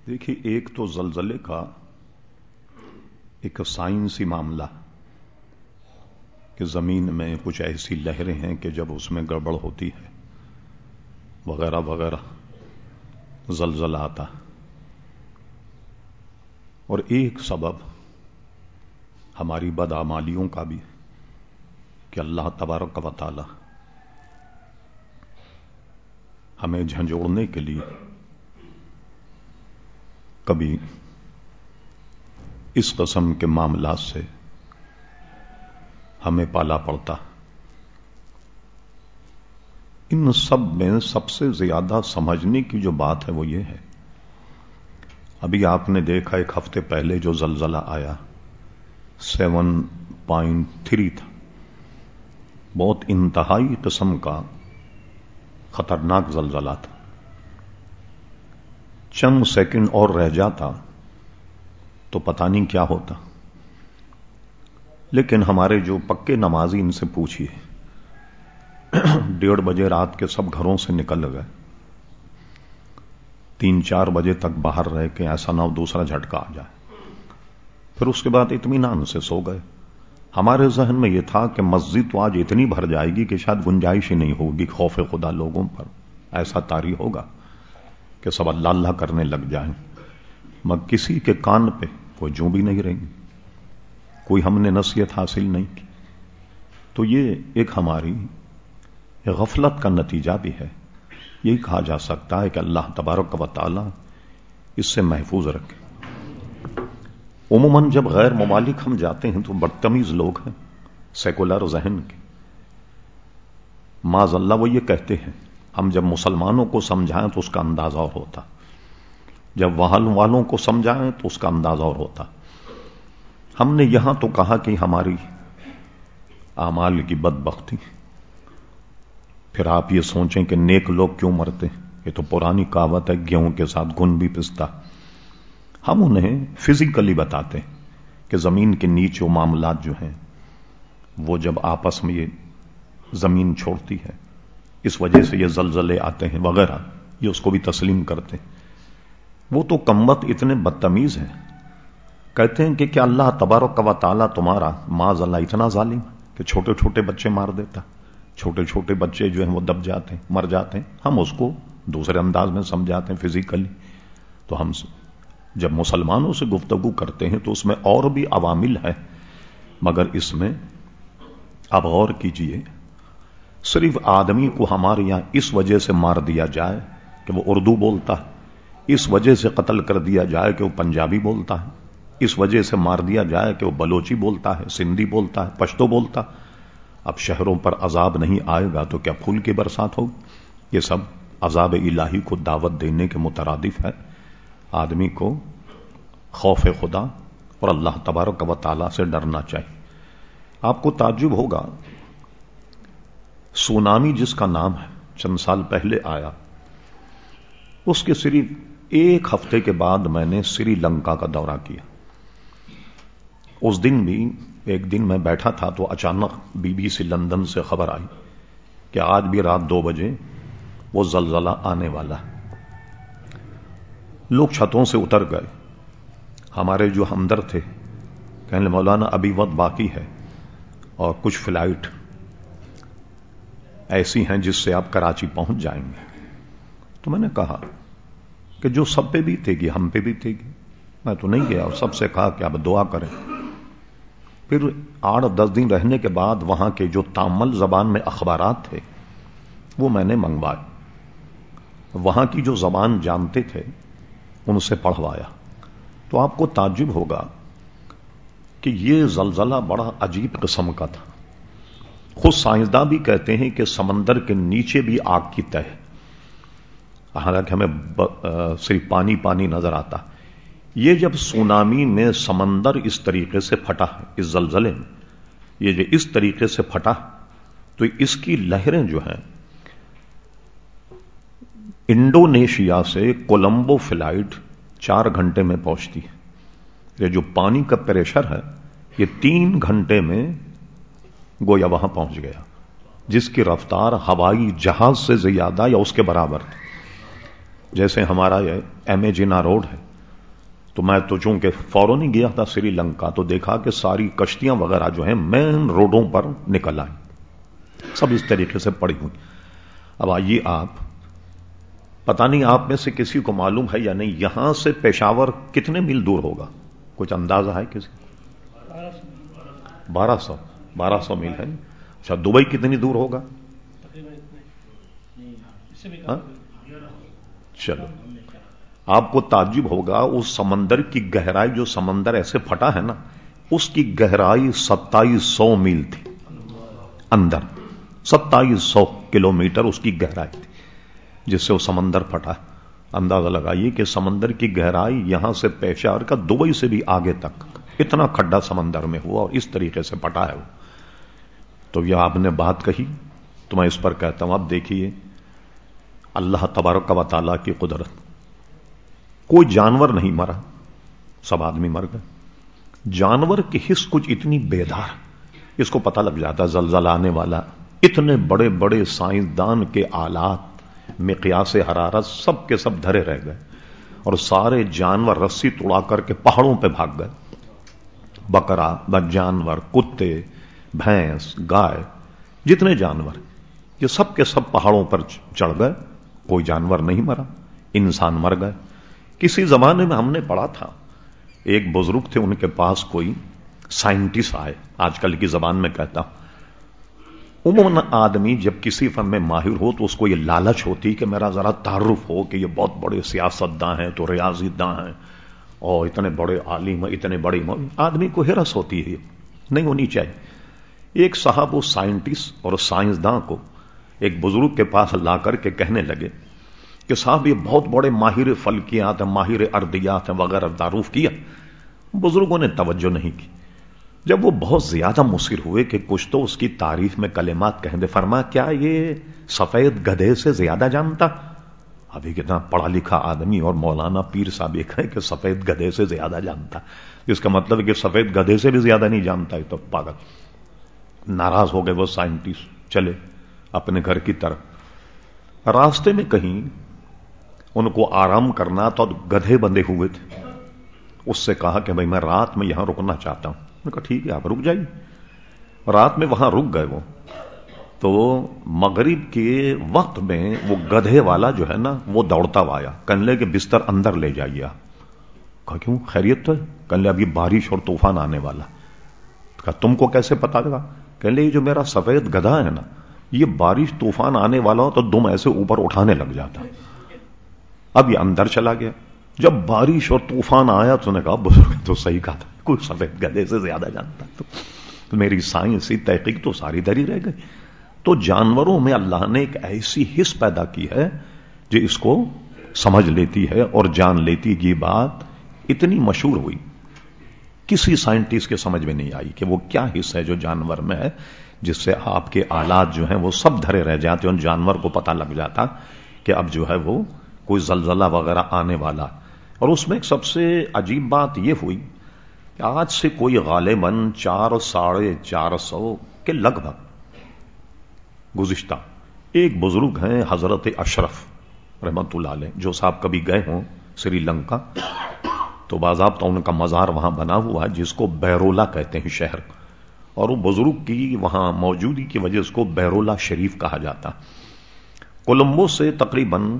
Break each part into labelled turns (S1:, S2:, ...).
S1: دیکھیے، ایک تو زلزلے کا ایک سائنسی معاملہ کہ زمین میں کچھ ایسی لہریں ہیں کہ جب اس میں گڑبڑ ہوتی ہے وغیرہ وغیرہ زلزلہ آتا، اور ایک سبب ہماری بدعمالیوں کا بھی کہ اللہ تبارک و تعالی ہمیں جھنجھوڑنے کے لیے کبھی اس قسم کے معاملات سے ہمیں پالا پڑتا۔ ان سب میں سب سے زیادہ سمجھنے کی جو بات ہے وہ یہ ہے، ابھی آپ نے دیکھا ایک ہفتے پہلے جو زلزلہ آیا 7.3 تھا، بہت انتہائی قسم کا خطرناک زلزلہ تھا۔ چند سیکنڈ اور رہ جاتا تو پتہ نہیں کیا ہوتا، لیکن ہمارے جو پکے نمازی ان سے پوچھیے 1:30 بجے رات کے سب گھروں سے نکل گئے، 3-4 بجے تک باہر رہ کے ایسا نہ ہو دوسرا جھٹکا آ جائے، پھر اس کے بعد اطمینان سے سو گئے۔ ہمارے ذہن میں یہ تھا کہ مسجد تو آج اتنی بھر جائے گی کہ شاید گنجائش ہی نہیں ہوگی، خوف خدا لوگوں پر ایسا طاری ہوگا کہ سب اللہ اللہ کرنے لگ جائیں، مگر کسی کے کان پہ کوئی جوں بھی نہیں رہی، کوئی ہم نے نصیحت حاصل نہیں کی۔ تو یہ ایک ہماری غفلت کا نتیجہ بھی ہے۔ یہی کہا جا سکتا ہے کہ اللہ تبارک و تعالی اس سے محفوظ رکھے۔ عموماً جب غیر ممالک ہم جاتے ہیں تو بدتمیز لوگ ہیں، سیکولر ذہن کے، معاذ اللہ وہ یہ کہتے ہیں ہم جب مسلمانوں کو سمجھائیں تو اس کا اندازہ اور ہوتا، جب وہاں والوں کو سمجھائیں تو اس کا اندازہ اور ہوتا۔ ہم نے یہاں تو کہا کہ ہماری اعمال کی بدبختی، پھر آپ یہ سوچیں کہ نیک لوگ کیوں مرتے، یہ تو پرانی کہاوت ہے گیہوں کے ساتھ گھن بھی پستا۔ ہم انہیں فزیکلی بتاتے کہ زمین کے نیچے وہ معاملات جو ہیں وہ جب آپس میں یہ زمین چھوڑتی ہے اس وجہ سے یہ زلزلے آتے ہیں وغیرہ، یہ اس کو بھی تسلیم کرتے ہیں۔ وہ تو کمبخت اتنے بدتمیز ہیں، کہتے ہیں کہ کیا اللہ تبارک و تعالیٰ تمہارا معاذ اللہ اتنا ظالم کہ چھوٹے چھوٹے بچے مار دیتا، چھوٹے چھوٹے بچے جو ہیں وہ دب جاتے ہیں، مر جاتے ہیں۔ ہم اس کو دوسرے انداز میں سمجھاتے ہیں فزیکلی۔ تو ہم جب مسلمانوں سے گفتگو کرتے ہیں تو اس میں اور بھی عوامل ہیں، مگر اس میں اب غور کیجئے، صرف آدمی کو ہمارے یہاں اس وجہ سے مار دیا جائے کہ وہ اردو بولتا ہے، اس وجہ سے قتل کر دیا جائے کہ وہ پنجابی بولتا ہے، اس وجہ سے مار دیا جائے کہ وہ بلوچی بولتا ہے، سندھی بولتا ہے، پشتو بولتا۔ اب شہروں پر عذاب نہیں آئے گا تو کیا پھول کی برسات ہوگی؟ یہ سب عذاب الہی کو دعوت دینے کے مترادف ہے۔ آدمی کو خوف خدا اور اللہ تبارک و تعالیٰ سے ڈرنا چاہیے۔ آپ کو تعجب ہوگا، سونامی جس کا نام ہے چند سال پہلے آیا، اس کے صرف 1 ہفتے کے بعد میں نے سری لنکا کا دورہ کیا۔ اس دن بھی ایک دن میں بیٹھا تھا تو اچانک BBC لندن سے خبر آئی کہ آج بھی رات 2 بجے وہ زلزلہ آنے والا ہے۔ لوگ چھتوں سے اتر گئے، ہمارے جو ہمدرد تھے کہنے مولانا ابھی وقت باقی ہے اور کچھ فلائٹ ایسی ہیں جس سے آپ کراچی پہنچ جائیں گے۔ تو میں نے کہا کہ جو سب پہ بھی تھے گی ہم پہ بھی تھے گی، میں تو نہیں گیا، اور سب سے کہا کہ آپ دعا کریں۔ پھر 8-10 دن رہنے کے بعد وہاں کے جو تامل زبان میں اخبارات تھے وہ میں نے منگوائے، وہاں کی جو زبان جانتے تھے ان سے پڑھوایا۔ تو آپ کو تعجب ہوگا کہ یہ زلزلہ بڑا عجیب قسم کا تھا۔ خود سائنسداں بھی کہتے ہیں کہ سمندر کے نیچے بھی آگ کی تہ، حالانکہ ہمیں صرف پانی پانی نظر آتا۔ یہ جب سونامی میں سمندر اس طریقے سے پھٹا، اس زلزلے میں یہ جو اس طریقے سے پھٹا تو اس کی لہریں جو ہیں انڈونیشیا سے کولمبو فلائٹ 4 گھنٹے میں پہنچتی ہے۔ یہ جو پانی کا پریشر ہے یہ 3 گھنٹے میں گویا وہاں پہنچ گیا، جس کی رفتار ہوائی جہاز سے زیادہ یا اس کے برابر تھی۔ جیسے ہمارا یہ ایم اے جنا روڈ ہے، تو میں تو چونکہ فوراً ہی گیا تھا سری لنکا، تو دیکھا کہ ساری کشتیاں وغیرہ جو ہیں مین روڈوں پر نکل آئیں، سب اس طریقے سے پڑی ہوئی۔ اب آئیے آپ، پتہ نہیں آپ میں سے کسی کو معلوم ہے یا نہیں، یہاں سے پشاور کتنے میل دور ہوگا؟ کچھ اندازہ ہے کسی؟ 1200 میل ہے۔ اچھا، دبئی کتنی دور ہوگا؟ چلو، آپ کو تعجب ہوگا اس سمندر کی گہرائی، جو سمندر ایسے پھٹا ہے نا، اس کی گہرائی 2700 میل تھی اندر، 2700 کلومیٹر اس کی گہرائی تھی جس سے وہ سمندر پھٹا۔ اندازہ لگائیے کہ سمندر کی گہرائی یہاں سے پشاور کا دبئی سے بھی آگے تک اتنا کھڈا سمندر میں ہوا اور اس طریقے سے پھٹا ہے وہ۔ تو یہ آپ نے بات کہی تو میں اس پر کہتا ہوں، اب دیکھیے اللہ تبارک و تعالیٰ کی قدرت، کوئی جانور نہیں مرا، سب آدمی مر گئے۔ جانور کی حس کچھ اتنی بیدار، اس کو پتہ لگ جاتا زلزلہ آنے والا، اتنے بڑے بڑے سائنسدان کے آلات، مقیاس حرارت سب کے سب دھرے رہ گئے، اور سارے جانور رسی توڑا کر کے پہاڑوں پہ بھاگ گئے۔ بکرا، جانور، کتے، بھینس، گائے، جتنے جانور یہ سب کے سب پہاڑوں پر چڑھ گئے، کوئی جانور نہیں مرا، انسان مر گئے۔ کسی زمانے میں ہم نے پڑھا تھا، ایک بزرگ تھے، ان کے پاس کوئی سائنٹسٹ آئے، آج کل کی زبان میں کہتا ہوں، عموماً آدمی جب کسی فن میں ماہر ہو تو اس کو یہ لالچ ہوتی کہ میرا ذرا تعارف ہو کہ یہ بہت بڑے سیاستداں ہیں، تو ریاضی داں ہیں، اور اتنے بڑے عالم ہیں، اتنے بڑے آدمی کو ہرس ہوتی ہے، نہیں ہونی چاہیے۔ ایک صاحب وہ سائنٹسٹ اور سائنسداں کو ایک بزرگ کے پاس لا کر کے کہنے لگے کہ صاحب یہ بہت بڑے ماہر فلکیات ہیں، ماہر ارضیات ہیں وغیرہ، تعارف کیا۔ بزرگوں نے توجہ نہیں کی۔ جب وہ بہت زیادہ مصر ہوئے کہ کچھ تو اس کی تعریف میں کلمات کہیں دے، فرمایا کیا یہ سفید گدھے سے زیادہ جانتا؟ ابھی کتنا پڑھا لکھا آدمی اور مولانا پیر صاحب یہ کہے کہ سفید گدھے سے زیادہ جانتا، جس کا مطلب ہے کہ سفید گدھے سے بھی زیادہ نہیں جانتا ہے، تو پاگل۔ ناراض ہو گئے وہ سائنٹسٹ، چلے اپنے گھر کی طرف۔ راستے میں کہیں ان کو آرام کرنا تو گدھے بندھے ہوئے تھے، اس سے کہا کہ بھائی میں رات میں یہاں رکنا چاہتا ہوں۔ نے کہا ٹھیک ہے آپ رک جائیے۔ رات میں وہاں رک گئے وہ، تو مغرب کے وقت میں وہ گدھے والا جو ہے نا وہ دوڑتا ہوا آیا، کہنے لگے کہ بستر اندر لے جائیے آپ۔ کہا کیوں، خیریت تو ہے؟ کہنے لگے ابھی بارش اور طوفان آنے والا۔ کہا تم کو کیسے پتا لگا؟ کہنے لگے جو میرا سفید گدھا ہے نا، یہ بارش طوفان آنے والا ہو تو دم ایسے اوپر اٹھانے لگ جاتا۔ اب یہ اندر چلا گیا، جب بارش اور طوفان آیا تو نے کہا بزرگ تو صحیح کہا تھا، کوئی سفید گدھے سے زیادہ جانتا۔ تو میری سائنسی تحقیق تو ساری دری رہ گئی۔ تو جانوروں میں اللہ نے ایک ایسی حس پیدا کی ہے جو اس کو سمجھ لیتی ہے اور جان لیتی۔ یہ بات اتنی مشہور ہوئی، کسی سائنٹسٹ کے سمجھ میں نہیں آئی کہ وہ کیا حصہ ہے جو جانور میں ہے، جس سے آپ کے آلات جو ہیں وہ سب دھرے رہ جاتے ہیں، ان جانور کو پتہ لگ جاتا کہ اب جو ہے وہ کوئی زلزلہ وغیرہ آنے والا۔ اور اس میں ایک سب سے عجیب بات یہ ہوئی کہ آج سے کوئی غالباً 400-450 کے لگ بھگ گزشتہ ایک بزرگ ہیں حضرت اشرف رحمت اللہ علیہ، جو صاحب کبھی گئے ہوں سری لنکا تو باضابطہ ان کا مزار وہاں بنا ہوا ہے جس کو بیرولا کہتے ہیں شہر، اور وہ بزرگ کی وہاں موجودگی کی وجہ اس کو بیرولا شریف کہا جاتا۔ کولمبو سے تقریباً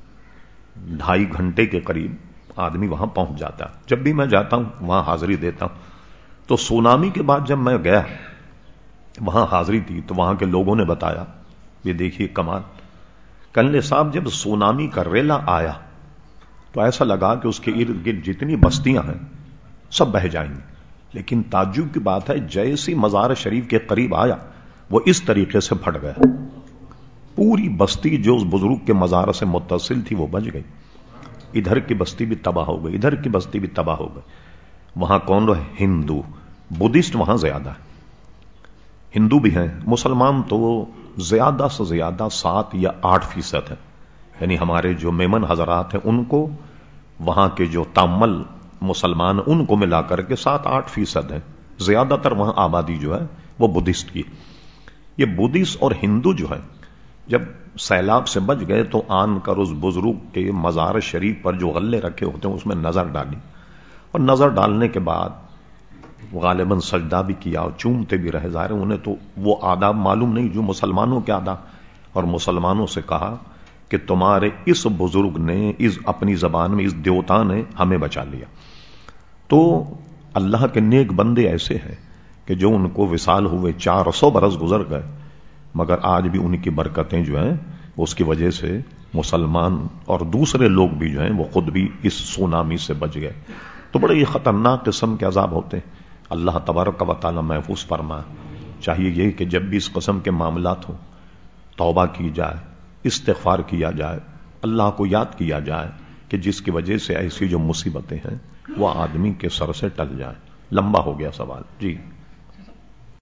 S1: 2.5 گھنٹے کے قریب آدمی وہاں پہنچ جاتا۔ جب بھی میں جاتا ہوں وہاں حاضری دیتا ہوں، تو سونامی کے بعد جب میں گیا وہاں حاضری دی تو وہاں کے لوگوں نے بتایا، یہ دیکھیے کمال، کہنے صاحب جب سونامی کا ریلا آیا تو ایسا لگا کہ اس کے ارد گرد جتنی بستیاں ہیں سب بہہ جائیں گی، لیکن تعجب کی بات ہے جیسی مزار شریف کے قریب آیا وہ اس طریقے سے پھٹ گیا، پوری بستی جو اس بزرگ کے مزار سے متصل تھی وہ بچ گئی، ادھر کی بستی بھی تباہ ہو گئی، ادھر کی بستی بھی تباہ ہو گئی۔ وہاں کون رہے؟ ہندو، بدھسٹ وہاں زیادہ ہے، ہندو بھی ہیں، مسلمان تو زیادہ سے زیادہ 7 یا 8% ہے، یعنی ہمارے جو میمن حضرات ہیں ان کو، وہاں کے جو تامل مسلمان ان کو ملا کر کے 7-8% ہے، زیادہ تر وہاں آبادی جو ہے وہ بدھسٹ کی۔ یہ بدھسٹ اور ہندو جو ہے جب سیلاب سے بچ گئے تو آن کر اس بزرگ کے مزار شریف پر جو غلے رکھے ہوتے ہیں اس میں نظر ڈالی اور نظر ڈالنے کے بعد غالباً سجدہ بھی کیا اور چومتے بھی رہے. ظاہر انہیں تو وہ آداب معلوم نہیں جو مسلمانوں کے آداب. اور مسلمانوں سے کہا کہ تمہارے اس بزرگ نے اس اپنی زبان میں اس دیوتا نے ہمیں بچا لیا. تو اللہ کے نیک بندے ایسے ہیں کہ جو ان کو وصال ہوئے 400 برس گزر گئے مگر آج بھی ان کی برکتیں جو ہیں اس کی وجہ سے مسلمان اور دوسرے لوگ بھی جو ہیں وہ خود بھی اس سونامی سے بچ گئے. تو بڑے ہی خطرناک قسم کے عذاب ہوتے ہیں. اللہ تبارک و تعالی محفوظ فرمائے. چاہیے یہ کہ جب بھی اس قسم کے معاملات ہوں توبہ کی جائے, استغفار کیا جائے, اللہ کو یاد کیا جائے کہ جس کی وجہ سے ایسی جو مصیبتیں ہیں وہ آدمی کے سر سے ٹل جائیں. لمبا ہو گیا سوال. جی